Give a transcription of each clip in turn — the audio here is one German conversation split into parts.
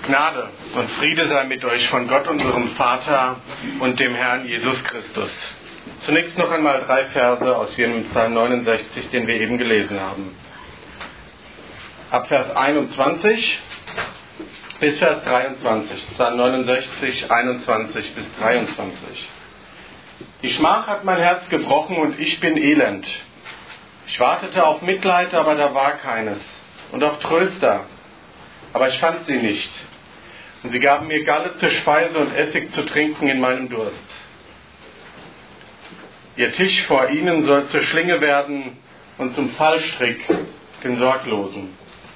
Gnade und Friede sei mit euch von Gott, unserem Vater und dem Herrn Jesus Christus. Zunächst noch einmal 3 Verse aus dem Psalm 69, den wir eben gelesen haben. Ab Vers 21 bis Vers 23. Psalm 69, 21 bis 23. Die Schmach hat mein Herz gebrochen und ich bin elend. Ich wartete auf Mitleid, aber da war keines. Und auf Tröster, aber ich fand sie nicht. Und sie gaben mir Galle zur Speise und Essig zu trinken in meinem Durst. Ihr Tisch vor ihnen soll zur Schlinge werden und zum Fallstrick den Sorglosen.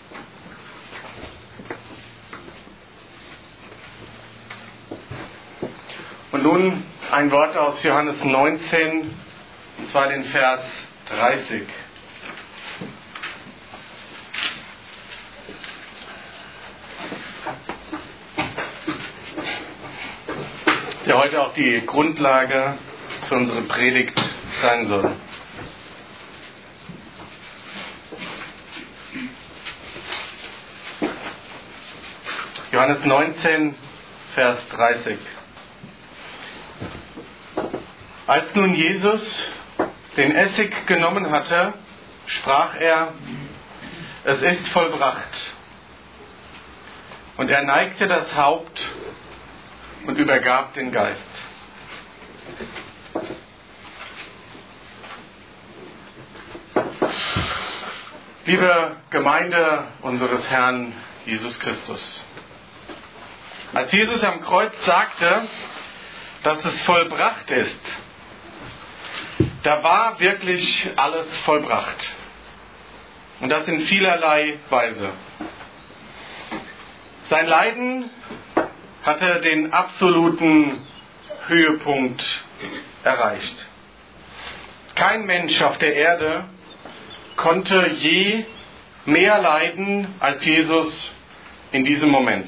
Und nun ein Wort aus Johannes 19, und zwar den Vers 30. Der heute auch die Grundlage für unsere Predigt sein soll. Johannes 19, Vers 30. Als nun Jesus den Essig genommen hatte, sprach er: Es ist vollbracht. Und er neigte das Haupt und übergab den Geist. Liebe Gemeinde unseres Herrn Jesus Christus, als Jesus am Kreuz sagte, dass es vollbracht ist, da war wirklich alles vollbracht. Und das in vielerlei Weise. Sein Leiden hatte den absoluten Höhepunkt erreicht. Kein Mensch auf der Erde konnte je mehr leiden als Jesus in diesem Moment.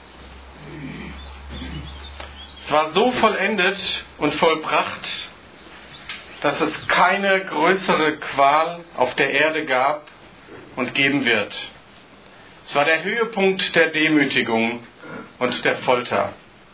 Es war so vollendet und vollbracht, dass es keine größere Qual auf der Erde gab und geben wird. Es war der Höhepunkt der Demütigung und der Folter.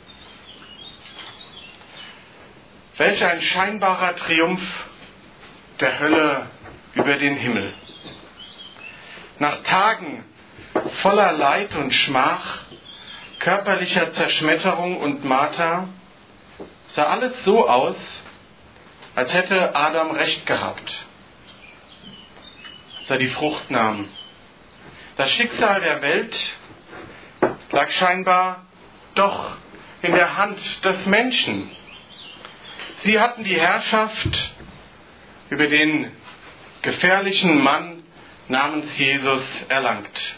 Welch ein scheinbarer Triumph der Hölle über den Himmel. Nach Tagen voller Leid und Schmach, körperlicher Zerschmetterung und Marter, sah alles so aus, als hätte Adam recht gehabt, als er die Frucht nahm. Das Schicksal der Welt lag scheinbar doch in der Hand des Menschen. Sie hatten die Herrschaft über den gefährlichen Mann namens Jesus erlangt.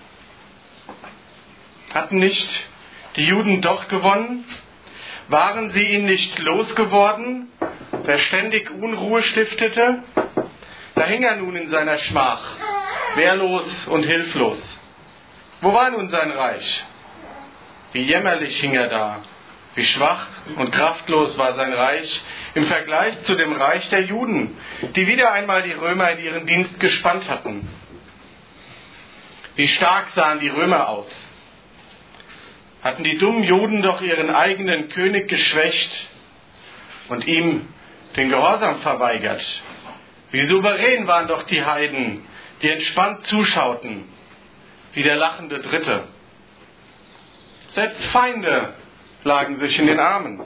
Hatten nicht die Juden doch gewonnen? Waren sie ihn nicht losgeworden, der ständig Unruhe stiftete? Da hing er nun in seiner Schmach, wehrlos und hilflos. Wo war nun sein Reich? Wie jämmerlich hing er da, wie schwach und kraftlos war sein Reich im Vergleich zu dem Reich der Juden, die wieder einmal die Römer in ihren Dienst gespannt hatten. Wie stark sahen die Römer aus. Hatten die dummen Juden doch ihren eigenen König geschwächt und ihm den Gehorsam verweigert. Wie souverän waren doch die Heiden, die entspannt zuschauten, wie der lachende Dritte. Selbst Feinde lagen sich in den Armen.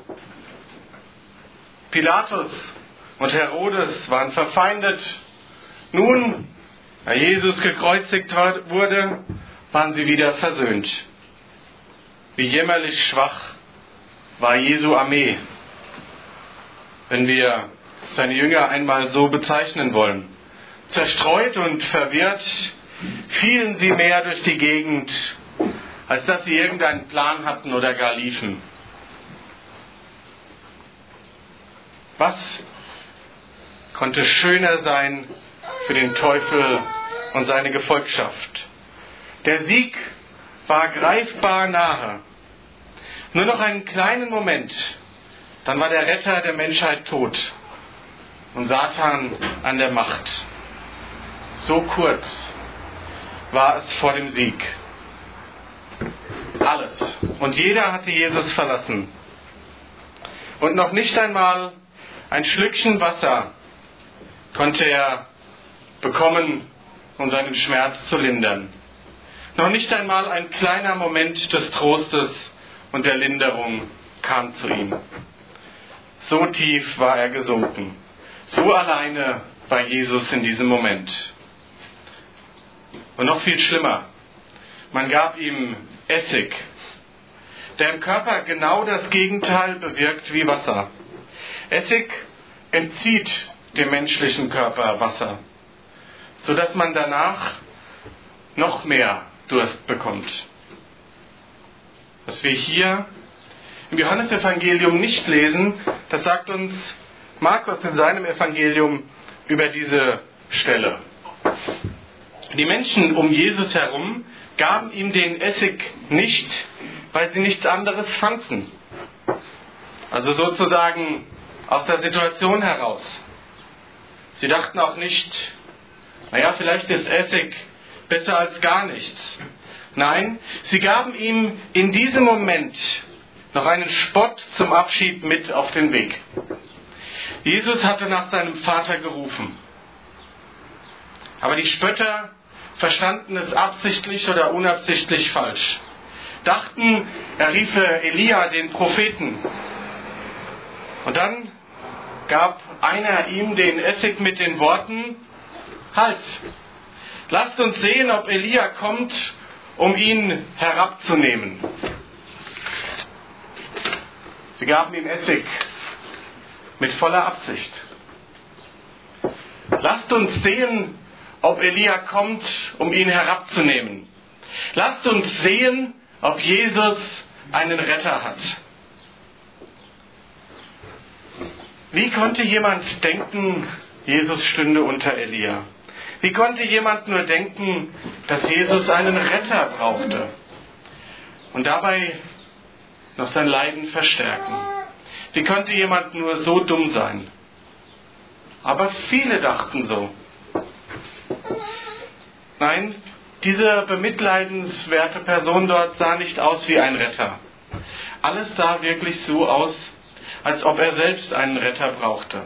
Pilatus und Herodes waren verfeindet. Nun, da Jesus gekreuzigt wurde, waren sie wieder versöhnt. Wie jämmerlich schwach war Jesu Armee, wenn wir seine Jünger einmal so bezeichnen wollen. Zerstreut und verwirrt fielen sie mehr durch die Gegend, als dass sie irgendeinen Plan hatten oder gar liefen. Was konnte schöner sein für den Teufel und seine Gefolgschaft? Der Sieg war greifbar nahe. Nur noch einen kleinen Moment, dann war der Retter der Menschheit tot und Satan an der Macht. So kurz war es vor dem Sieg. Alles Und jeder hatte Jesus verlassen. Und noch nicht einmal ein Schlückchen Wasser konnte er bekommen, um seinen Schmerz zu lindern. Noch nicht einmal ein kleiner Moment des Trostes und der Linderung kam zu ihm. So tief war er gesunken. So alleine war Jesus in diesem Moment. Und noch viel schlimmer, man gab ihm Essig, der im Körper genau das Gegenteil bewirkt wie Wasser. Essig entzieht dem menschlichen Körper Wasser, sodass man danach noch mehr Durst bekommt. Was wir hier im Johannesevangelium nicht lesen, das sagt uns Markus in seinem Evangelium über diese Stelle. Die Menschen um Jesus herum gaben ihm den Essig nicht, weil sie nichts anderes fanden. Also sozusagen aus der Situation heraus. Sie dachten auch nicht, naja, vielleicht ist Essig besser als gar nichts. Nein, sie gaben ihm in diesem Moment noch einen Spott zum Abschied mit auf den Weg. Jesus hatte nach seinem Vater gerufen. Aber die Spötter verstanden es absichtlich oder unabsichtlich falsch. Dachten, er riefe Elia, den Propheten. Und dann gab einer ihm den Essig mit den Worten: Halt! Lasst uns sehen, ob Elia kommt, um ihn herabzunehmen. Sie gaben ihm Essig mit voller Absicht. Lasst uns sehen, ob Elia kommt, um ihn herabzunehmen. Lasst uns sehen, ob Jesus einen Retter hat. Wie konnte jemand denken, Jesus stünde unter Elia? Wie konnte jemand nur denken, dass Jesus einen Retter brauchte und dabei noch sein Leiden verstärken? Wie konnte jemand nur so dumm sein? Aber viele dachten so. Nein, diese bemitleidenswerte Person dort sah nicht aus wie ein Retter. Alles sah wirklich so aus, als ob er selbst einen Retter brauchte.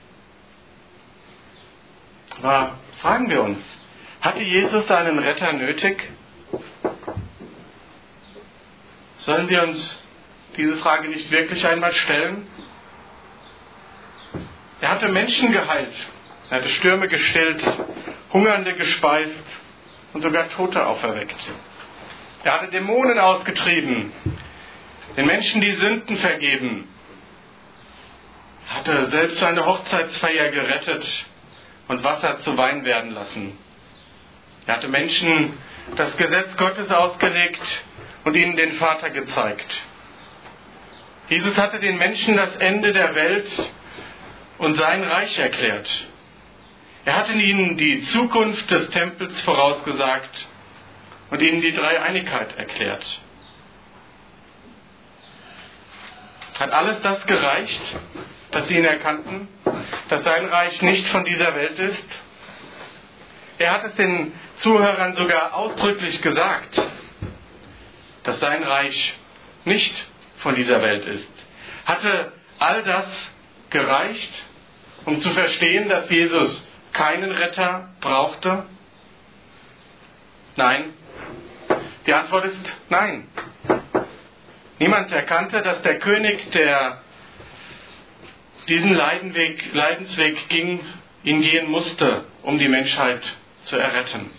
Aber fragen wir uns, hatte Jesus einen Retter nötig? Sollen wir uns diese Frage nicht wirklich einmal stellen? Er hatte Menschen geheilt, er hatte Stürme gestillt, Hungernde gespeist und sogar Tote auferweckt. Er hatte Dämonen ausgetrieben, den Menschen die Sünden vergeben. Er hatte selbst seine Hochzeitsfeier gerettet und Wasser zu Wein werden lassen. Er hatte Menschen das Gesetz Gottes ausgelegt und ihnen den Vater gezeigt. Jesus hatte den Menschen das Ende der Welt und sein Reich erklärt. Er hatte ihnen die Zukunft des Tempels vorausgesagt und ihnen die Dreieinigkeit erklärt. Hat alles das gereicht, dass sie ihn erkannten, dass sein Reich nicht von dieser Welt ist? Er hat es den Zuhörern sogar ausdrücklich gesagt, dass sein Reich nicht von dieser Welt ist. Hatte all das gereicht, um zu verstehen, dass Jesus keinen Retter brauchte? Nein. Die Antwort ist nein. Niemand erkannte, dass der König, der diesen Leidensweg ging, ihn gehen musste, um die Menschheit zu erretten.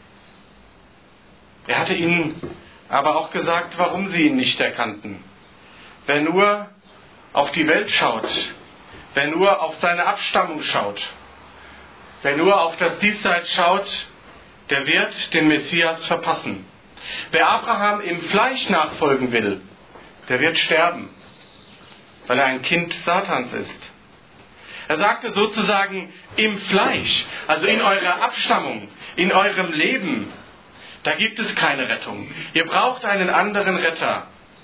Er hatte ihnen aber auch gesagt, warum sie ihn nicht erkannten. Wer nur auf die Welt schaut, wer nur auf seine Abstammung schaut, wer nur auf das Diesseits schaut, der wird den Messias verpassen. Wer Abraham im Fleisch nachfolgen will, der wird sterben, weil er ein Kind Satans ist. Er sagte sozusagen, im Fleisch, also in eurer Abstammung, in eurem Leben, da gibt es keine Rettung. Ihr braucht einen anderen Retter.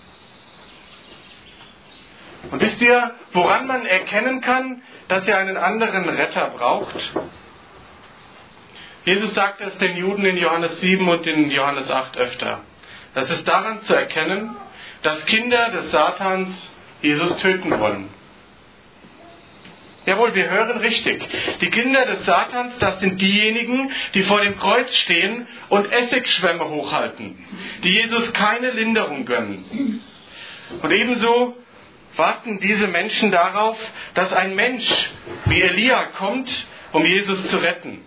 Und wisst ihr, woran man erkennen kann, dass ihr einen anderen Retter braucht? Jesus sagte es den Juden in Johannes 7 und in Johannes 8 öfter. Das ist daran zu erkennen, dass Kinder des Satans Jesus töten wollen. Jawohl, wir hören richtig. Die Kinder des Satans, das sind diejenigen, die vor dem Kreuz stehen und Essigschwämme hochhalten, die Jesus keine Linderung gönnen. Und ebenso warten diese Menschen darauf, dass ein Mensch wie Elia kommt, um Jesus zu retten.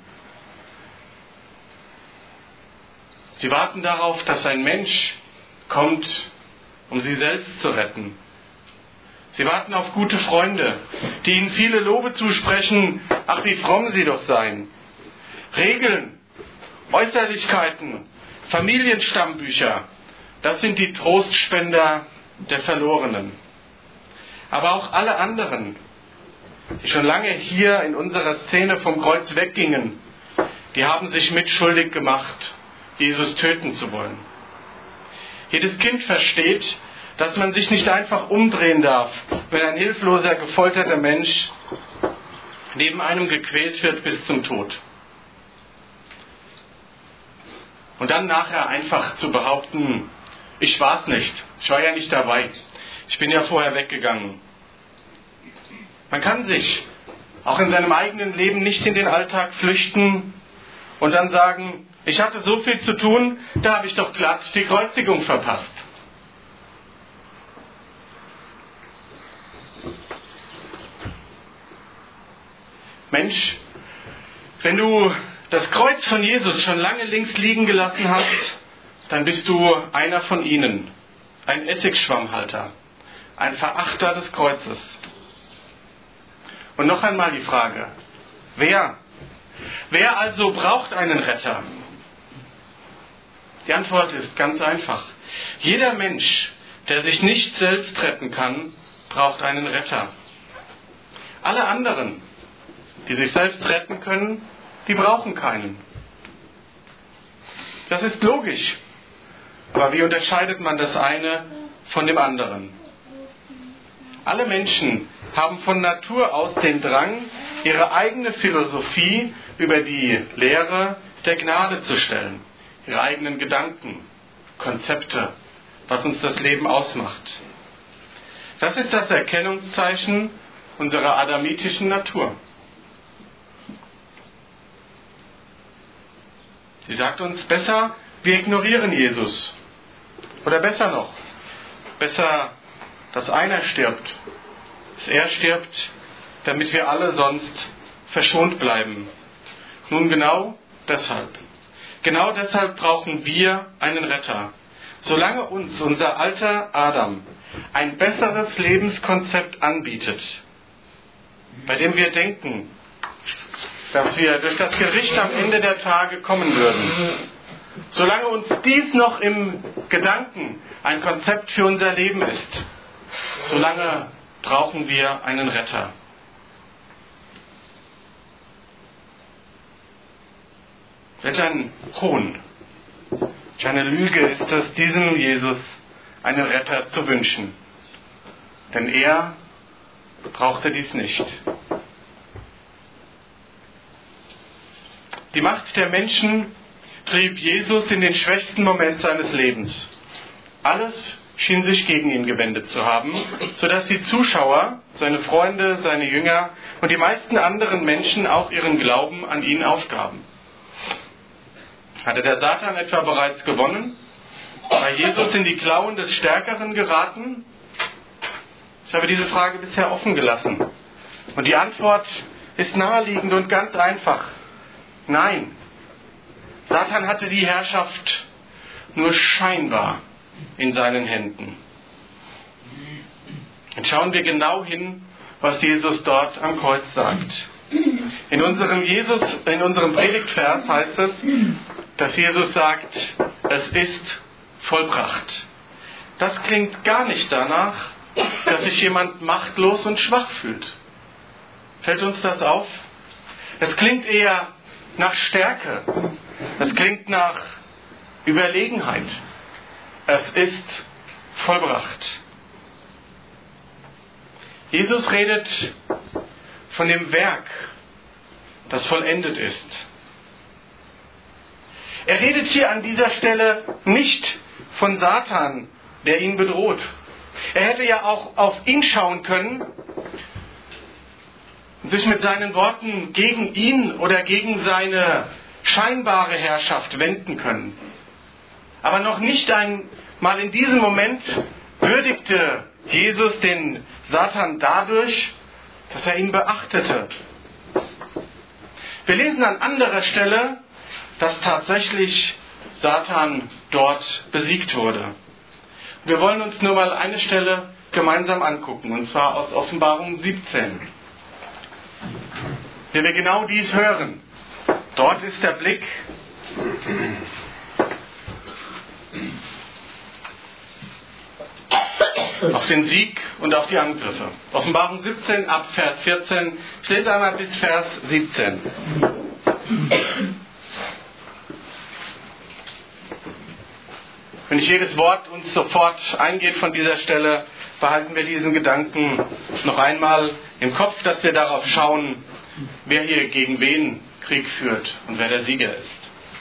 Sie warten darauf, dass ein Mensch kommt, um sie selbst zu retten. Sie warten auf gute Freunde, die ihnen viele Lobe zusprechen, ach wie fromm sie doch seien. Regeln, Äußerlichkeiten, Familienstammbücher, das sind die Trostspender der Verlorenen. Aber auch alle anderen, die schon lange hier in unserer Szene vom Kreuz weggingen, die haben sich mitschuldig gemacht, Jesus töten zu wollen. Jedes Kind versteht, dass man sich nicht einfach umdrehen darf, wenn ein hilfloser, gefolterter Mensch neben einem gequält wird bis zum Tod. Und dann nachher einfach zu behaupten, ich war's nicht, ich war ja nicht dabei, ich bin ja vorher weggegangen. Man kann sich auch in seinem eigenen Leben nicht in den Alltag flüchten und dann sagen, ich hatte so viel zu tun, da habe ich doch glatt die Kreuzigung verpasst. Mensch, wenn du das Kreuz von Jesus schon lange links liegen gelassen hast, dann bist du einer von ihnen, ein Essigschwammhalter, ein Verachter des Kreuzes. Und noch einmal die Frage, wer also braucht einen Retter? Die Antwort ist ganz einfach. Jeder Mensch, der sich nicht selbst retten kann, braucht einen Retter. Alle anderen, die sich selbst retten können, die brauchen keinen. Das ist logisch. Aber wie unterscheidet man das eine von dem anderen? Alle Menschen haben von Natur aus den Drang, ihre eigene Philosophie über die Lehre der Gnade zu stellen. Ihre eigenen Gedanken, Konzepte, was uns das Leben ausmacht. Das ist das Erkennungszeichen unserer adamitischen Natur. Sie sagt uns besser, wir ignorieren Jesus. Oder besser noch, besser, dass einer stirbt. Dass er stirbt, damit wir alle sonst verschont bleiben. Nun genau deshalb. Genau deshalb brauchen wir einen Retter. Solange uns unser alter Adam ein besseres Lebenskonzept anbietet, bei dem wir denken, dass wir durch das Gericht am Ende der Tage kommen würden, solange uns dies noch im Gedanken ein Konzept für unser Leben ist, solange brauchen wir einen Retter. Welch ein Hohn, welch eine Lüge ist es, diesem Jesus einen Retter zu wünschen. Denn er brauchte dies nicht. Die Macht der Menschen trieb Jesus in den schwächsten Moment seines Lebens. Alles schien sich gegen ihn gewendet zu haben, sodass die Zuschauer, seine Freunde, seine Jünger und die meisten anderen Menschen auch ihren Glauben an ihn aufgaben. Hatte der Satan etwa bereits gewonnen? War Jesus in die Klauen des Stärkeren geraten? Ich habe diese Frage bisher offen gelassen. Und die Antwort ist naheliegend und ganz einfach. Nein. Satan hatte die Herrschaft nur scheinbar in seinen Händen. Und schauen wir genau hin, was Jesus dort am Kreuz sagt. In unserem Predigtvers heißt es, dass Jesus sagt, es ist vollbracht. Das klingt gar nicht danach, dass sich jemand machtlos und schwach fühlt. Fällt uns das auf? Es klingt eher nach Stärke. Es klingt nach Überlegenheit. Es ist vollbracht. Jesus redet von dem Werk, das vollendet ist. Er redet hier an dieser Stelle nicht von Satan, der ihn bedroht. Er hätte ja auch auf ihn schauen können und sich mit seinen Worten gegen ihn oder gegen seine scheinbare Herrschaft wenden können. Aber noch nicht einmal in diesem Moment würdigte Jesus den Satan dadurch, dass er ihn beachtete. Wir lesen an anderer Stelle, dass tatsächlich Satan dort besiegt wurde. Wir wollen uns nur mal eine Stelle gemeinsam angucken, und zwar aus Offenbarung 17. Wenn wir genau dies hören, dort ist der Blick auf den Sieg und auf die Angriffe. Offenbarung 17 ab Vers 14. Ich lese einmal bis Vers 17. Wenn nicht jedes Wort uns sofort eingeht von dieser Stelle, behalten wir diesen Gedanken noch einmal im Kopf, dass wir darauf schauen, wer hier gegen wen Krieg führt und wer der Sieger ist.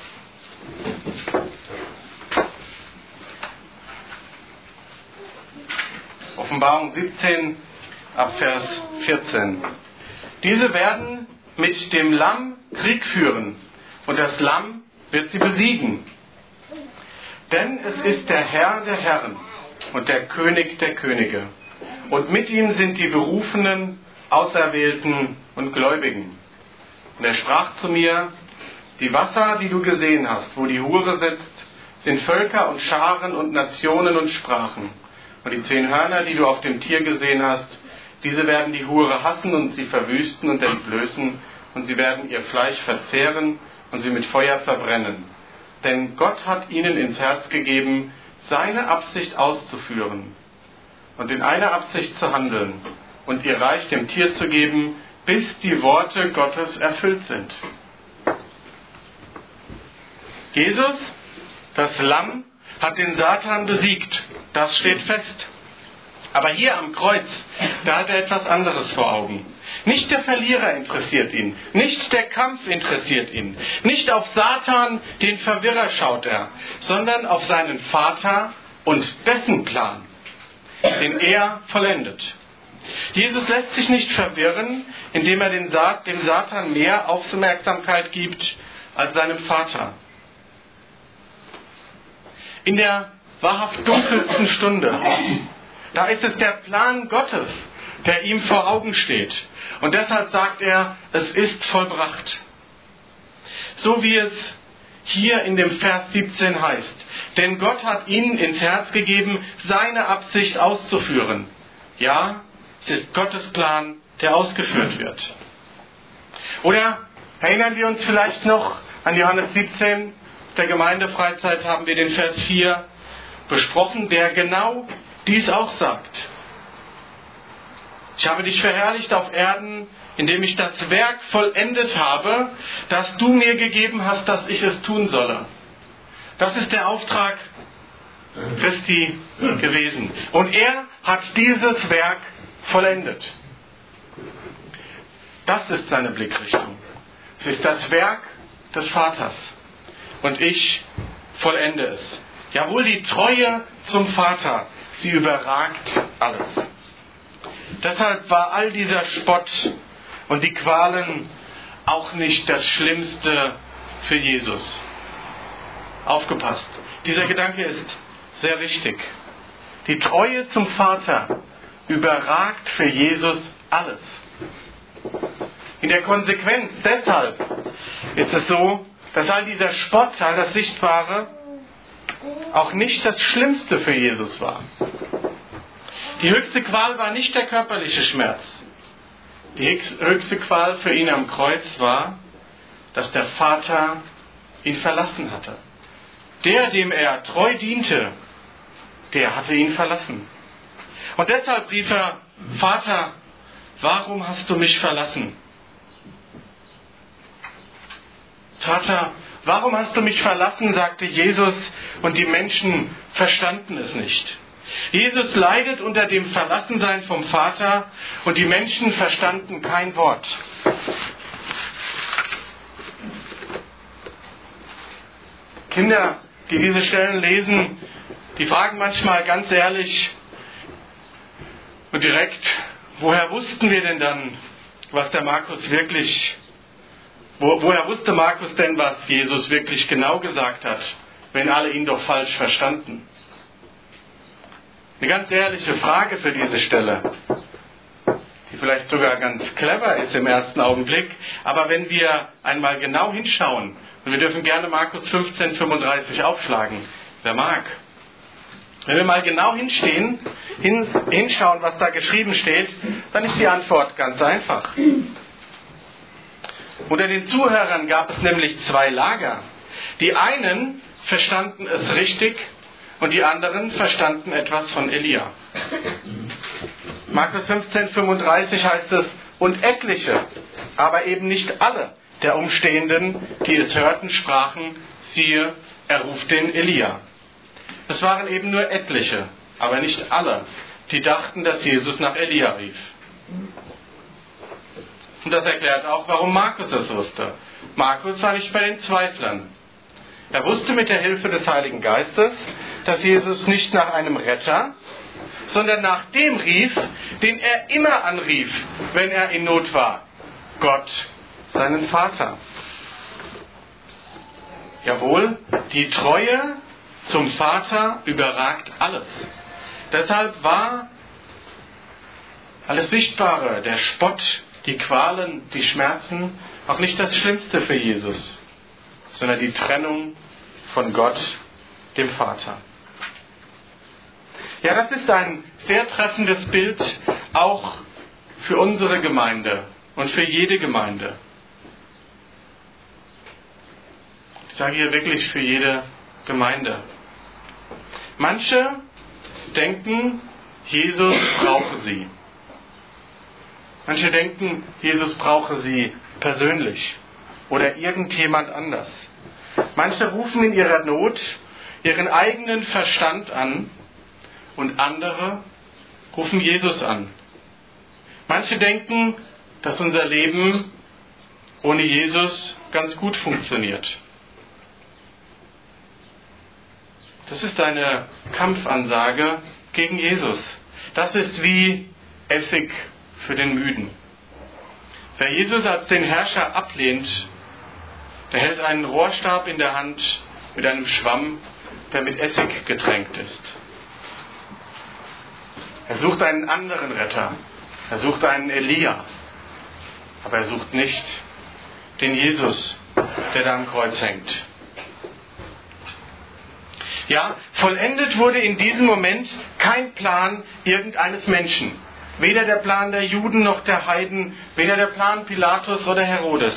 Offenbarung 17 ab Vers 14. Diese werden mit dem Lamm Krieg führen, und das Lamm wird sie besiegen. Denn es ist der Herr der Herren und der König der Könige. Und mit ihm sind die Berufenen, Auserwählten und Gläubigen. Und er sprach zu mir: Die Wasser, die du gesehen hast, wo die Hure sitzt, sind Völker und Scharen und Nationen und Sprachen. Und die 10 Hörner, die du auf dem Tier gesehen hast, diese werden die Hure hassen und sie verwüsten und entblößen, und sie werden ihr Fleisch verzehren und sie mit Feuer verbrennen. Denn Gott hat ihnen ins Herz gegeben, seine Absicht auszuführen und in einer Absicht zu handeln und ihr Reich dem Tier zu geben, bis die Worte Gottes erfüllt sind. Jesus, das Lamm, hat den Satan besiegt. Das steht fest. Aber hier am Kreuz, da hat er etwas anderes vor Augen. Nicht der Verlierer interessiert ihn, nicht der Kampf interessiert ihn, nicht auf Satan, den Verwirrer, schaut er, sondern auf seinen Vater und dessen Plan, den er vollendet. Jesus lässt sich nicht verwirren, indem er dem Satan mehr Aufmerksamkeit gibt als seinem Vater. In der wahrhaft dunkelsten Stunde, da ist es der Plan Gottes, der ihm vor Augen steht. Und deshalb sagt er, es ist vollbracht. So wie es hier in dem Vers 17 heißt. Denn Gott hat ihnen ins Herz gegeben, seine Absicht auszuführen. Ja, es ist Gottes Plan, der ausgeführt wird. Oder erinnern wir uns vielleicht noch an Johannes 17? Der Gemeindefreizeit haben wir den Vers 4 besprochen, der genau dies auch sagt. Ich habe dich verherrlicht auf Erden, indem ich das Werk vollendet habe, das du mir gegeben hast, dass ich es tun solle. Das ist der Auftrag Christi gewesen. Und er hat dieses Werk vollendet. Das ist seine Blickrichtung. Es ist das Werk des Vaters. Und ich vollende es. Jawohl, die Treue zum Vater, sie überragt alles. Deshalb war all dieser Spott und die Qualen auch nicht das Schlimmste für Jesus. Aufgepasst. Dieser Gedanke ist sehr wichtig. Die Treue zum Vater überragt für Jesus alles. In der Konsequenz deshalb ist es so, dass all dieser Spott, all das Sichtbare auch nicht das Schlimmste für Jesus war. Die höchste Qual war nicht der körperliche Schmerz. Die höchste Qual für ihn am Kreuz war, dass der Vater ihn verlassen hatte. Der, dem er treu diente, der hatte ihn verlassen. Und deshalb rief er: Vater, warum hast du mich verlassen? Vater, warum hast du mich verlassen, sagte Jesus, und die Menschen verstanden es nicht. Jesus leidet unter dem Verlassensein vom Vater und die Menschen verstanden kein Wort. Kinder, die diese Stellen lesen, die fragen manchmal ganz ehrlich und direkt, woher wussten wir denn dann, was der Markus wirklich, woher wusste Markus denn, was Jesus wirklich genau gesagt hat, wenn alle ihn doch falsch verstanden? Eine ganz ehrliche Frage für diese Stelle, die vielleicht sogar ganz clever ist im ersten Augenblick, aber wenn wir einmal genau hinschauen, und wir dürfen gerne Markus 15,35 aufschlagen, wer mag. Wenn wir mal genau hinschauen, was da geschrieben steht, dann ist die Antwort ganz einfach. Unter den Zuhörern gab es nämlich zwei Lager. Die einen verstanden es richtig und die anderen verstanden etwas von Elia. Markus 15,35 heißt es, und etliche, aber eben nicht alle der Umstehenden, die es hörten, sprachen, siehe, er ruft den Elia. Es waren eben nur etliche, aber nicht alle, die dachten, dass Jesus nach Elia rief. Und das erklärt auch, warum Markus es wusste. Markus war nicht bei den Zweiflern. Er wusste mit der Hilfe des Heiligen Geistes, dass Jesus nicht nach einem Retter, sondern nach dem rief, den er immer anrief, wenn er in Not war. Gott, seinen Vater. Jawohl, die Treue zum Vater überragt alles. Deshalb war alles Sichtbare, der Spott, die Qualen, die Schmerzen, auch nicht das Schlimmste für Jesus, sondern die Trennung von Gott, dem Vater. Ja, das ist ein sehr treffendes Bild auch für unsere Gemeinde und für jede Gemeinde. Ich sage hier wirklich für jede Gemeinde. Manche denken, Jesus brauche sie. Manche denken, Jesus brauche sie persönlich oder irgendjemand anders. Manche rufen in ihrer Not ihren eigenen Verstand an und andere rufen Jesus an. Manche denken, dass unser Leben ohne Jesus ganz gut funktioniert. Das ist eine Kampfansage gegen Jesus. Das ist wie Essig für den Müden. Wer Jesus als den Herrscher ablehnt, der hält einen Rohrstab in der Hand mit einem Schwamm, der mit Essig getränkt ist. Er sucht einen anderen Retter. Er sucht einen Elia. Aber er sucht nicht den Jesus, der da am Kreuz hängt. Ja, vollendet wurde in diesem Moment kein Plan irgendeines Menschen. Weder der Plan der Juden noch der Heiden, weder der Plan Pilatus oder Herodes.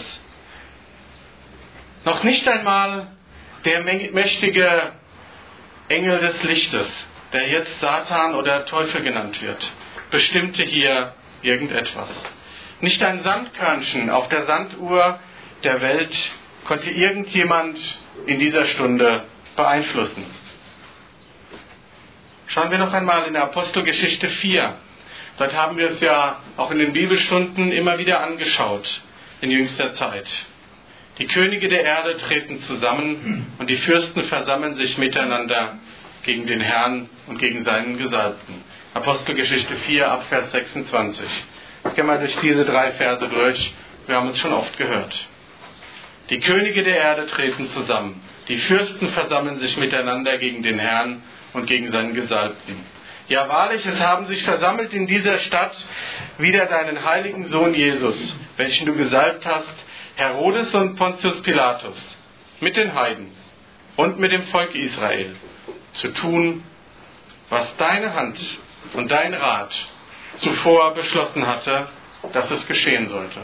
Noch nicht einmal der mächtige Engel des Lichtes, der jetzt Satan oder Teufel genannt wird, bestimmte hier irgendetwas. Nicht ein Sandkörnchen auf der Sanduhr der Welt konnte irgendjemand in dieser Stunde beeinflussen. Schauen wir noch einmal in der Apostelgeschichte 4. Dort haben wir es ja auch in den Bibelstunden immer wieder angeschaut, in jüngster Zeit. Die Könige der Erde treten zusammen und die Fürsten versammeln sich miteinander gegen den Herrn und gegen seinen Gesalbten. Apostelgeschichte 4 ab Vers 26. Ich gehe mal durch diese 3 Verse durch. Wir haben es schon oft gehört. Die Könige der Erde treten zusammen. Die Fürsten versammeln sich miteinander gegen den Herrn und gegen seinen Gesalbten. Ja, wahrlich, es haben sich versammelt in dieser Stadt wider deinen heiligen Sohn Jesus, welchen du gesalbt hast, Herodes und Pontius Pilatus, mit den Heiden und mit dem Volk Israel, zu tun, was deine Hand und dein Rat zuvor beschlossen hatte, dass es geschehen sollte.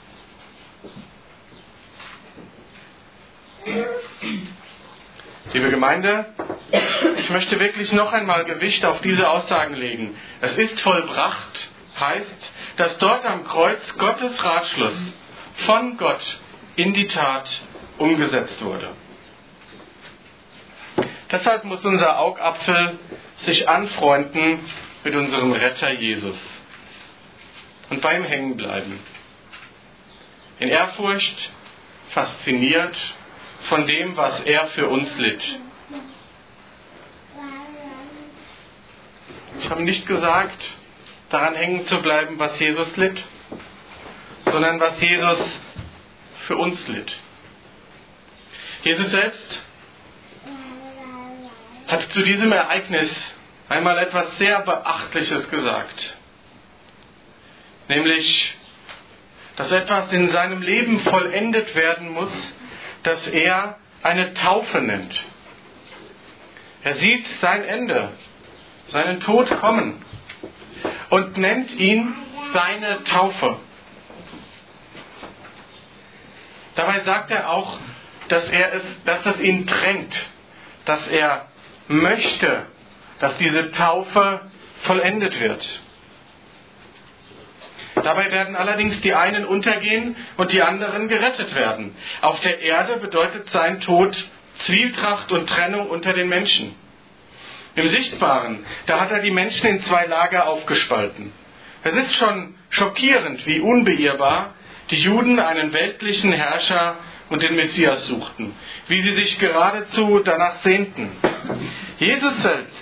Liebe Gemeinde, ich möchte wirklich noch einmal Gewicht auf diese Aussagen legen. Es ist vollbracht, heißt, dass dort am Kreuz Gottes Ratschluss von Gott in die Tat umgesetzt wurde. Deshalb muss unser Augapfel sich anfreunden mit unserem Retter Jesus und bei ihm hängen bleiben. In Ehrfurcht, fasziniert von dem, was er für uns litt. Ich habe nicht gesagt, daran hängen zu bleiben, was Jesus litt, sondern was Jesus für uns litt. Jesus selbst hat zu diesem Ereignis einmal etwas sehr Beachtliches gesagt. Nämlich, dass etwas in seinem Leben vollendet werden muss, das er eine Taufe nennt. Er sieht sein Ende, seinen Tod kommen und nennt ihn seine Taufe. Dabei sagt er auch, dass es ihn drängt, dass er möchte, dass diese Taufe vollendet wird. Dabei werden allerdings die einen untergehen und die anderen gerettet werden. Auf der Erde bedeutet sein Tod Zwietracht und Trennung unter den Menschen. Im Sichtbaren, da hat er die Menschen in zwei Lager aufgespalten. Es ist schon schockierend, wie unbeirrbar die Juden einen weltlichen Herrscher und den Messias suchten, wie sie sich geradezu danach sehnten. Jesus selbst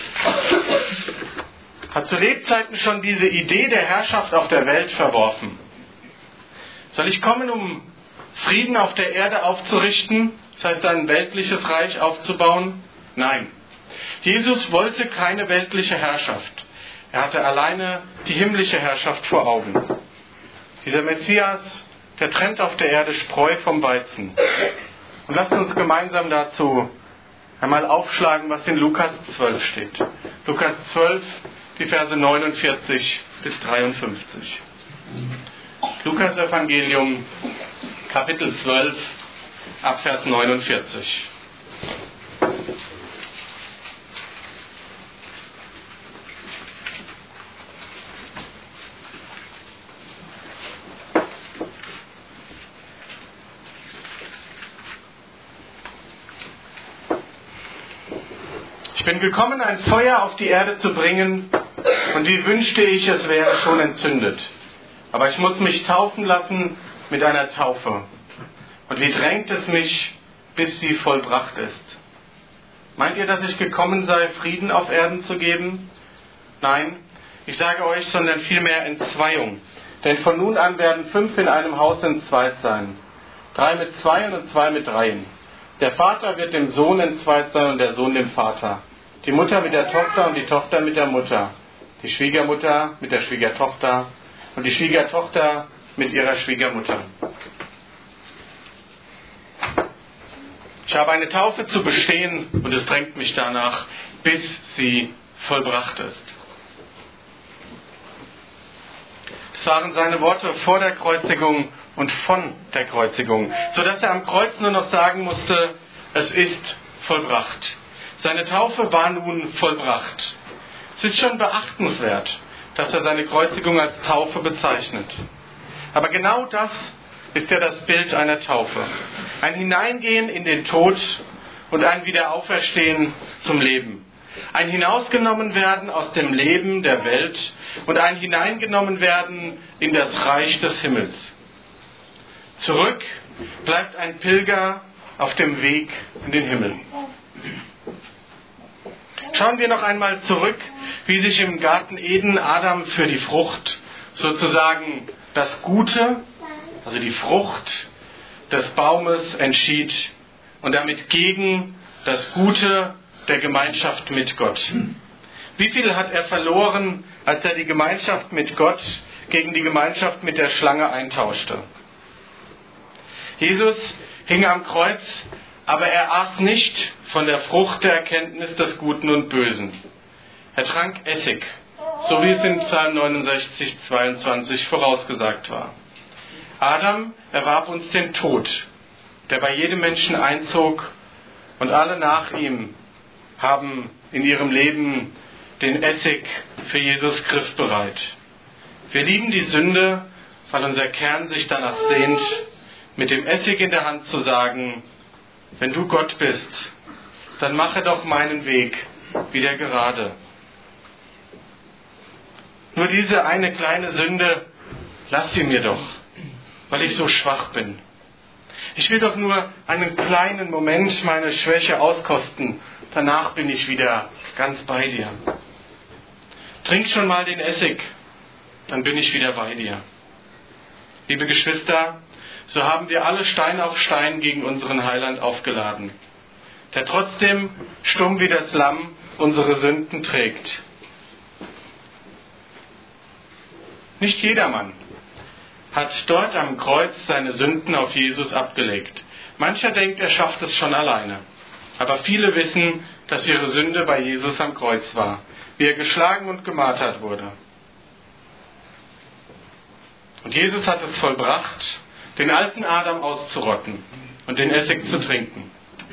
hat zu Lebzeiten schon diese Idee der Herrschaft auf der Welt verworfen. Soll ich kommen, um Frieden auf der Erde aufzurichten, das heißt ein weltliches Reich aufzubauen? Nein. Jesus wollte keine weltliche Herrschaft. Er hatte alleine die himmlische Herrschaft vor Augen. Dieser Messias, der trennt auf der Erde Spreu vom Weizen. Und lasst uns gemeinsam dazu einmal aufschlagen, was in Lukas 12 steht. Lukas 12, die Verse 49 bis 53. Lukas Evangelium, Kapitel 12, ab Vers 49. Ich bin gekommen, ein Feuer auf die Erde zu bringen, und wie wünschte ich, es wäre schon entzündet. Aber ich muss mich taufen lassen mit einer Taufe. Und wie drängt es mich, bis sie vollbracht ist? Meint ihr, dass ich gekommen sei, Frieden auf Erden zu geben? Nein, ich sage euch, sondern vielmehr Entzweiung. Denn von nun an werden 5 in einem Haus entzweit sein. 3 mit 2 und 2 mit 3. Der Vater wird dem Sohn entzweit sein und der Sohn dem Vater. Die Mutter mit der Tochter und die Tochter mit der Mutter. Die Schwiegermutter mit der Schwiegertochter und die Schwiegertochter mit ihrer Schwiegermutter. Ich habe eine Taufe zu bestehen und es drängt mich danach, bis sie vollbracht ist. Das waren seine Worte vor der Kreuzigung und von der Kreuzigung, sodass er am Kreuz nur noch sagen musste, es ist vollbracht. Seine Taufe war nun vollbracht. Es ist schon beachtenswert, dass er seine Kreuzigung als Taufe bezeichnet. Aber genau das ist ja das Bild einer Taufe. Ein Hineingehen in den Tod und ein Wiederauferstehen zum Leben. Ein Hinausgenommen werden aus dem Leben der Welt und ein Hineingenommen werden in das Reich des Himmels. Zurück bleibt ein Pilger auf dem Weg in den Himmel. Schauen wir noch einmal zurück, wie sich im Garten Eden Adam für die Frucht, sozusagen das Gute, also die Frucht des Baumes entschied und damit gegen das Gute der Gemeinschaft mit Gott. Wie viel hat er verloren, als er die Gemeinschaft mit Gott gegen die Gemeinschaft mit der Schlange eintauschte? Jesus hing am Kreuz, aber er aß nicht von der Frucht der Erkenntnis des Guten und Bösen. Er trank Essig, so wie es in Psalm 69, 22 vorausgesagt war. Adam erwarb uns den Tod, der bei jedem Menschen einzog, und alle nach ihm haben in ihrem Leben den Essig für Jesus griffbereit. Wir lieben die Sünde, weil unser Kern sich danach sehnt, mit dem Essig in der Hand zu sagen, wenn du Gott bist, dann mache doch meinen Weg wieder gerade. Nur diese eine kleine Sünde, lass sie mir doch, weil ich so schwach bin. Ich will doch nur einen kleinen Moment meine Schwäche auskosten, danach bin ich wieder ganz bei dir. trink schon mal den Essig, dann bin ich wieder bei dir. Liebe Geschwister, so haben wir alle Stein auf Stein gegen unseren Heiland aufgeladen, der trotzdem stumm wie das Lamm unsere Sünden trägt. Nicht jedermann hat dort am Kreuz seine Sünden auf Jesus abgelegt. Mancher denkt, er schafft es schon alleine. Aber viele wissen, dass ihre Sünde bei Jesus am Kreuz war, wie er geschlagen und gemartert wurde. Und Jesus hat es vollbracht, den alten Adam auszurotten und den Essig zu trinken.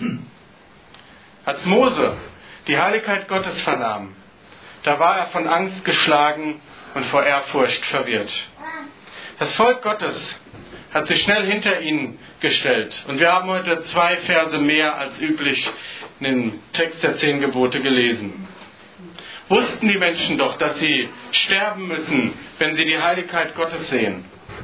Als Mose die Heiligkeit Gottes vernahm, da war er von Angst geschlagen und vor Ehrfurcht verwirrt. Das Volk Gottes hat sich schnell hinter ihn gestellt. Und wir haben heute 2 Verse mehr als üblich in den Text der 10 Gebote gelesen. Wussten die Menschen doch, dass sie sterben müssen, wenn sie die Heiligkeit Gottes sehen.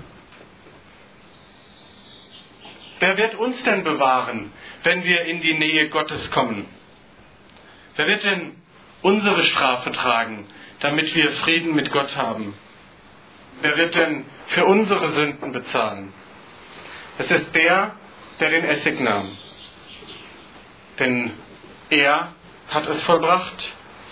Wer wird uns denn bewahren, wenn wir in die Nähe Gottes kommen? Wer wird denn unsere Strafe tragen, damit wir Frieden mit Gott haben? Wer wird denn für unsere Sünden bezahlen? Es ist der den Essig nahm. Denn er hat es vollbracht.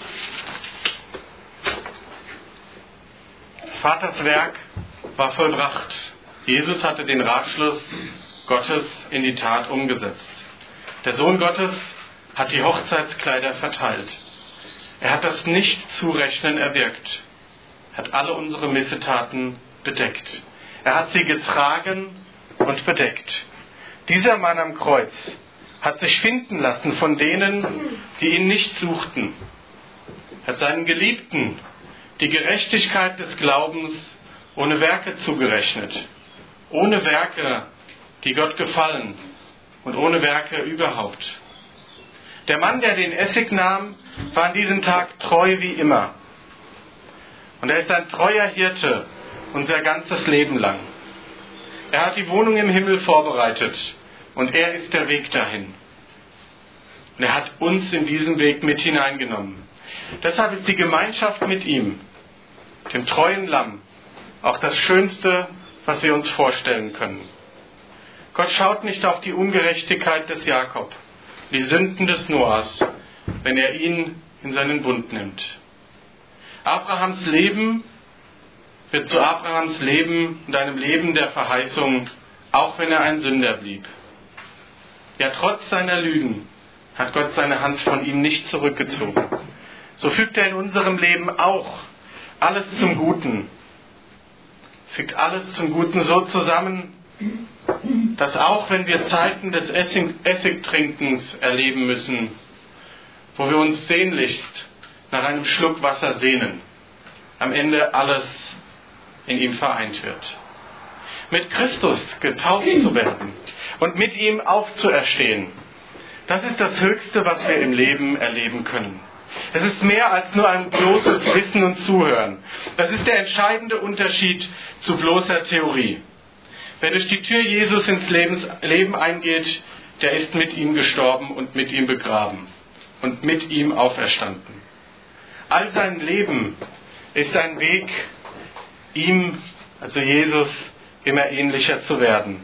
Das Vaters Werk war vollbracht. Jesus hatte den Ratschluss Gottes in die Tat umgesetzt. Der Sohn Gottes hat die Hochzeitskleider verteilt. Er hat das Nicht-Zurechnen erwirkt. Er hat alle unsere Missetaten bedeckt. Er hat sie getragen und bedeckt. Dieser Mann am Kreuz hat sich finden lassen von denen, die ihn nicht suchten. Er hat seinen Geliebten die Gerechtigkeit des Glaubens ohne Werke zugerechnet. Ohne Werke, die Gott gefallen und ohne Werke überhaupt. Der Mann, der den Essig nahm, war an diesem Tag treu wie immer. Und er ist ein treuer Hirte unser ganzes Leben lang. Er hat die Wohnung im Himmel vorbereitet und er ist der Weg dahin. Und er hat uns in diesen Weg mit hineingenommen. Deshalb ist die Gemeinschaft mit ihm, dem treuen Lamm, auch das Schönste, was wir uns vorstellen können. Gott schaut nicht auf die Ungerechtigkeit des Jakob, die Sünden des Noahs, wenn er ihn in seinen Bund nimmt. Abrahams Leben wird zu Abrahams Leben und einem Leben der Verheißung, auch wenn er ein Sünder blieb. Ja, trotz seiner Lügen hat Gott seine Hand von ihm nicht zurückgezogen. So fügt er in unserem Leben auch alles zum Guten. Fügt alles zum Guten so zusammen, dass auch wenn wir Zeiten des Essigtrinkens erleben müssen, wo wir uns sehnlichst nach einem Schluck Wasser sehnen, am Ende alles in ihm vereint wird. Mit Christus getauft zu werden und mit ihm aufzuerstehen, das ist das Höchste, was wir im Leben erleben können. Es ist mehr als nur ein bloßes Wissen und Zuhören. Das ist der entscheidende Unterschied zu bloßer Theorie. Wer durch die Tür Jesus ins Leben eingeht, der ist mit ihm gestorben und mit ihm begraben und mit ihm auferstanden. All sein Leben ist ein Weg, ihm, also Jesus, immer ähnlicher zu werden.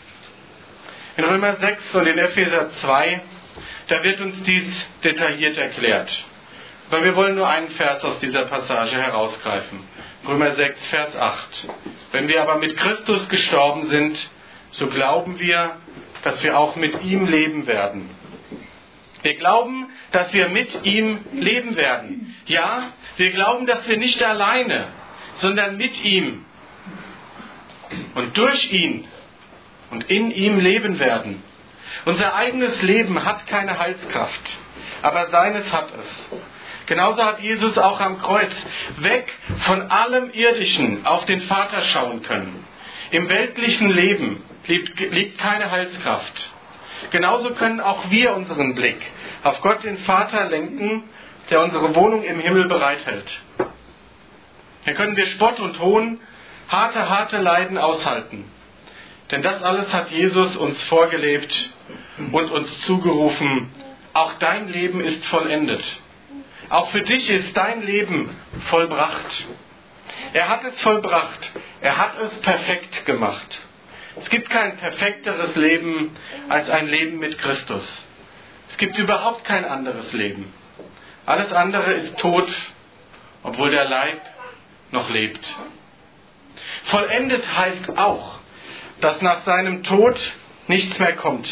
In Römer 6 und in Epheser 2, da wird uns dies detailliert erklärt. Aber wir wollen nur einen Vers aus dieser Passage herausgreifen. Römer 6, Vers 8. Wenn wir aber mit Christus gestorben sind, so glauben wir, dass wir auch mit ihm leben werden. Wir glauben, dass wir mit ihm leben werden. Ja, wir glauben, dass wir nicht alleine, sondern mit ihm und durch ihn und in ihm leben werden. Unser eigenes Leben hat keine Heilskraft, aber seines hat es. Genauso hat Jesus auch am Kreuz weg von allem Irdischen auf den Vater schauen können. Im weltlichen Leben liegt keine Heilskraft. Genauso können auch wir unseren Blick auf Gott den Vater lenken, der unsere Wohnung im Himmel bereithält. Hier können wir Spott und Hohn, harte Leiden aushalten. Denn das alles hat Jesus uns vorgelebt und uns zugerufen. Auch dein Leben ist vollendet. Auch für dich ist dein Leben vollbracht. Er hat es vollbracht. Er hat es perfekt gemacht. Es gibt kein perfekteres Leben als ein Leben mit Christus. Es gibt überhaupt kein anderes Leben. Alles andere ist tot, obwohl der Leib noch lebt. Vollendet heißt auch, dass nach seinem Tod nichts mehr kommt,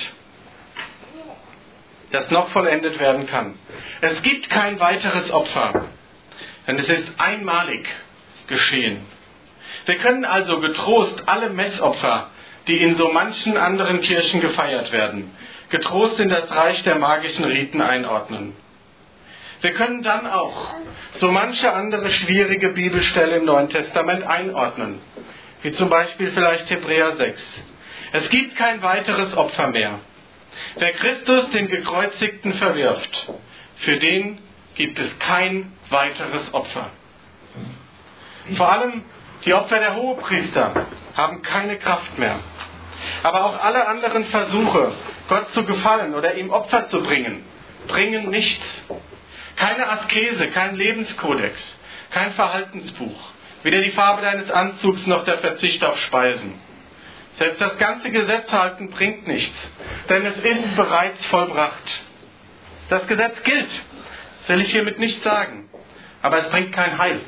das noch vollendet werden kann. Es gibt kein weiteres Opfer, denn es ist einmalig geschehen. Wir können also getrost alle Messopfer, die in so manchen anderen Kirchen gefeiert werden, getrost in das Reich der magischen Riten einordnen. Wir können dann auch so manche andere schwierige Bibelstelle im Neuen Testament einordnen, wie zum Beispiel vielleicht Hebräer 6. Es gibt kein weiteres Opfer mehr. Wer Christus, den Gekreuzigten, verwirft, für den gibt es kein weiteres Opfer. Vor allem die Opfer der Hohepriester haben keine Kraft mehr. Aber auch alle anderen Versuche, Gott zu gefallen oder ihm Opfer zu bringen, bringen nichts. Keine Askese, kein Lebenskodex, kein Verhaltensbuch, weder die Farbe deines Anzugs noch der Verzicht auf Speisen. Selbst das ganze Gesetz halten bringt nichts, denn es ist bereits vollbracht. Das Gesetz gilt, das will ich hiermit nicht sagen, aber es bringt kein Heil.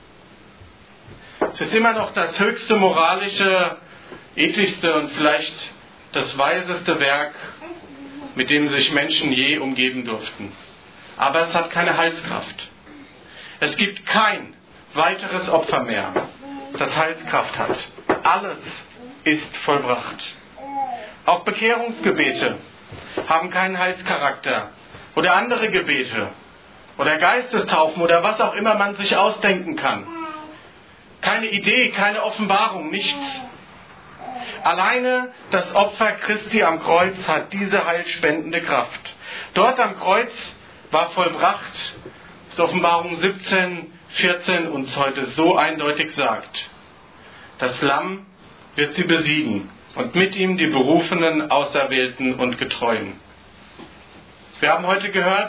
Es ist immer noch das höchste moralische, ethischste und vielleicht das weiseste Werk, mit dem sich Menschen je umgeben durften. Aber es hat keine Heilskraft. Es gibt kein weiteres Opfer mehr, das Heilskraft hat. Alles ist vollbracht. Auch Bekehrungsgebete haben keinen Heilscharakter. Oder andere Gebete. Oder Geistestaufen oder was auch immer man sich ausdenken kann. Keine Idee, keine Offenbarung, nichts. Alleine das Opfer Christi am Kreuz hat diese heilspendende Kraft. Dort am Kreuz war vollbracht, was Offenbarung 17, 14 uns heute so eindeutig sagt. Das Lamm wird sie besiegen und mit ihm die Berufenen, Auserwählten und Getreuen. Wir haben heute gehört,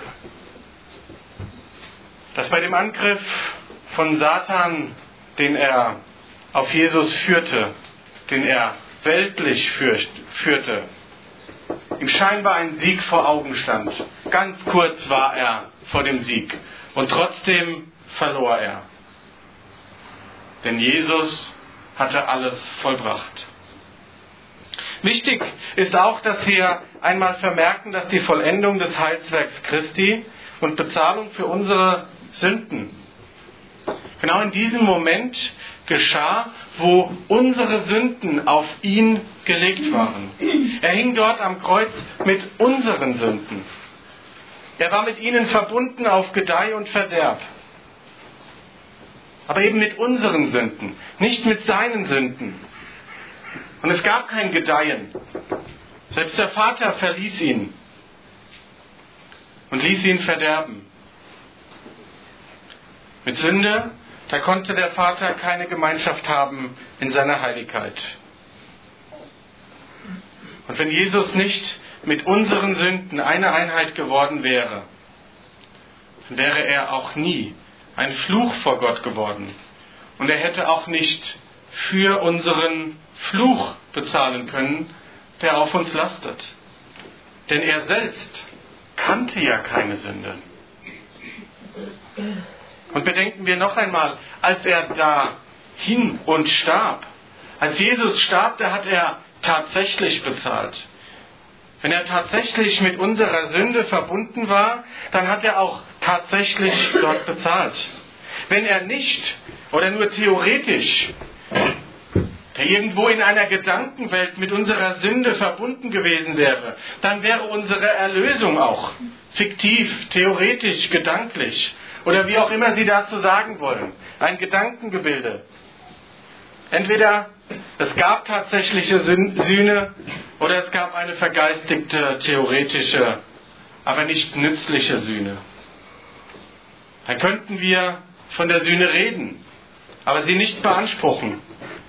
dass bei dem Angriff von Satan, den er auf Jesus führte, den er weltlich führte, ihm scheinbar ein Sieg vor Augen stand. Ganz kurz war er vor dem Sieg und trotzdem verlor er. Denn Jesus hatte alles vollbracht. Wichtig ist auch, dass wir einmal vermerken, dass die Vollendung des Heilswerks Christi und Bezahlung für unsere Sünden genau in diesem Moment geschah, wo unsere Sünden auf ihn gelegt waren. Er hing dort am Kreuz mit unseren Sünden. Er war mit ihnen verbunden auf Gedeih und Verderb. Aber eben mit unseren Sünden, nicht mit seinen Sünden. Und es gab kein Gedeihen. Selbst der Vater verließ ihn und ließ ihn verderben. Mit Sünde, da konnte der Vater keine Gemeinschaft haben in seiner Heiligkeit. Und wenn Jesus nicht mit unseren Sünden eine Einheit geworden wäre, dann wäre er auch nie ein Fluch vor Gott geworden. Und er hätte auch nicht für unseren Fluch bezahlen können, der auf uns lastet. Denn er selbst kannte ja keine Sünde. Und bedenken wir noch einmal, als er da hing und starb, als Jesus starb, da hat er tatsächlich bezahlt. Wenn er tatsächlich mit unserer Sünde verbunden war, dann hat er auch tatsächlich dort bezahlt. Wenn er nicht oder nur theoretisch der irgendwo in einer Gedankenwelt mit unserer Sünde verbunden gewesen wäre, dann wäre unsere Erlösung auch fiktiv, theoretisch, gedanklich oder wie auch immer Sie dazu sagen wollen, ein Gedankengebilde. Entweder es gab tatsächliche Sühne oder es gab eine vergeistigte, theoretische, aber nicht nützliche Sühne. Dann könnten wir von der Sühne reden, aber sie nicht beanspruchen.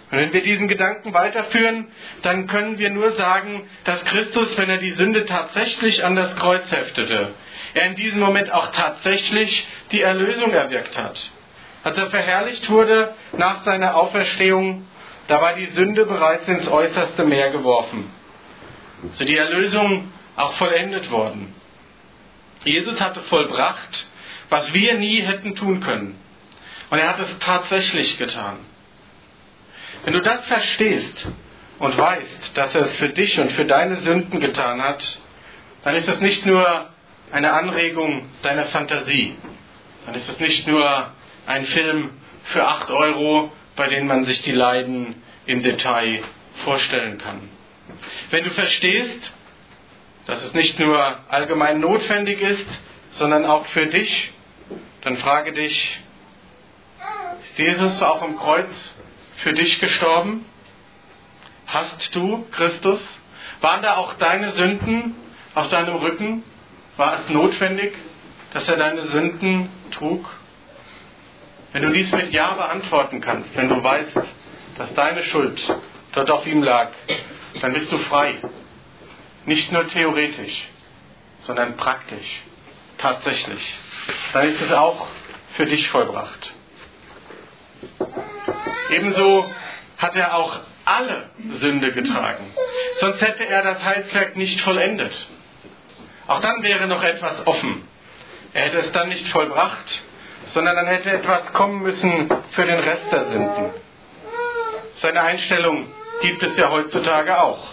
Und wenn wir diesen Gedanken weiterführen, dann können wir nur sagen, dass Christus, wenn er die Sünde tatsächlich an das Kreuz heftete, er in diesem Moment auch tatsächlich die Erlösung erwirkt hat. Als er verherrlicht wurde nach seiner Auferstehung, da war die Sünde bereits ins äußerste Meer geworfen. So die Erlösung auch vollendet worden. Jesus hatte vollbracht, was wir nie hätten tun können. Und er hat es tatsächlich getan. Wenn du das verstehst und weißt, dass er es für dich und für deine Sünden getan hat, dann ist es nicht nur eine Anregung deiner Fantasie. Dann ist es nicht nur ein Film für 8 €, bei dem man sich die Leiden im Detail vorstellen kann. Wenn du verstehst, dass es nicht nur allgemein notwendig ist, sondern auch für dich, dann frage dich, ist Jesus auch am Kreuz für dich gestorben? Hast du Christus? Waren da auch deine Sünden auf deinem Rücken? War es notwendig, dass er deine Sünden trug? Wenn du dies mit Ja beantworten kannst, wenn du weißt, dass deine Schuld dort auf ihm lag, dann bist du frei. Nicht nur theoretisch, sondern praktisch, tatsächlich. Dann ist es auch für dich vollbracht. Ebenso hat er auch alle Sünde getragen. Sonst hätte er das Heilswerk nicht vollendet. Auch dann wäre noch etwas offen. Er hätte es dann nicht vollbracht, sondern dann hätte etwas kommen müssen für den Rest der Sünden. Seine Einstellung gibt es ja heutzutage auch.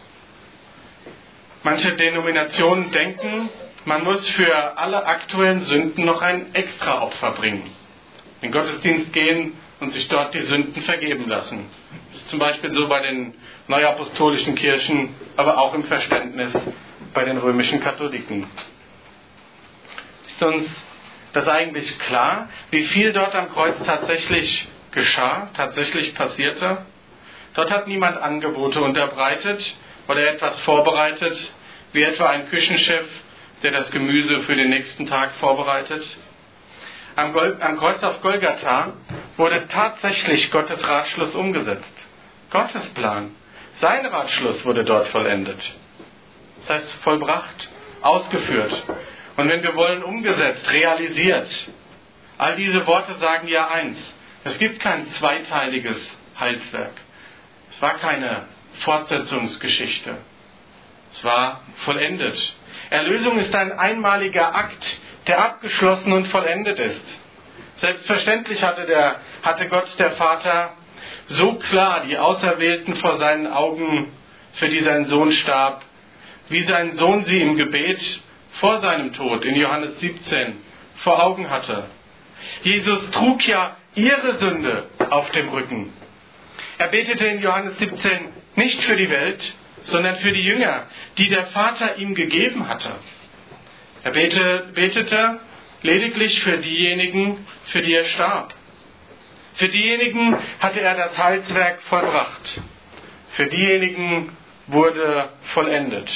Manche Denominationen denken, man muss für alle aktuellen Sünden noch ein Extraopfer bringen. In den Gottesdienst gehen und sich dort die Sünden vergeben lassen. Das ist zum Beispiel so bei den neuapostolischen Kirchen, aber auch im Verständnis bei den römischen Katholiken. Ist uns das eigentlich klar, wie viel dort am Kreuz tatsächlich geschah, tatsächlich passierte? Dort hat niemand Angebote unterbreitet oder etwas vorbereitet, wie etwa ein Küchenchef, der das Gemüse für den nächsten Tag vorbereitet. Am Kreuz auf Golgatha wurde tatsächlich Gottes Ratschluss umgesetzt. Gottes Plan, sein Ratschluss wurde dort vollendet. Das heißt vollbracht, ausgeführt. Und wenn wir wollen, umgesetzt, realisiert. All diese Worte sagen ja eins. Es gibt kein zweiteiliges Heilswerk. Es war keine Fortsetzungsgeschichte. Es war vollendet. Erlösung ist ein einmaliger Akt, der abgeschlossen und vollendet ist. Selbstverständlich hatte Gott, der Vater, so klar die Auserwählten vor seinen Augen, für die sein Sohn starb, wie sein Sohn sie im Gebet vor seinem Tod in Johannes 17 vor Augen hatte. Jesus trug ja ihre Sünde auf dem Rücken. Er betete in Johannes 17 nicht für die Welt, sondern für die Jünger, die der Vater ihm gegeben hatte. Er betete lediglich für diejenigen, für die er starb. Für diejenigen hatte er das Heilswerk vollbracht. Für diejenigen wurde vollendet.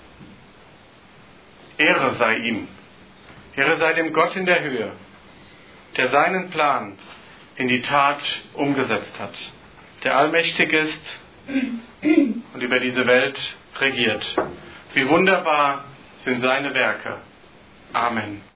Ehre sei ihm. Ehre sei dem Gott in der Höhe, der seinen Plan in die Tat umgesetzt hat, der allmächtig ist und über diese Welt regiert. Wie wunderbar sind seine Werke. Amen.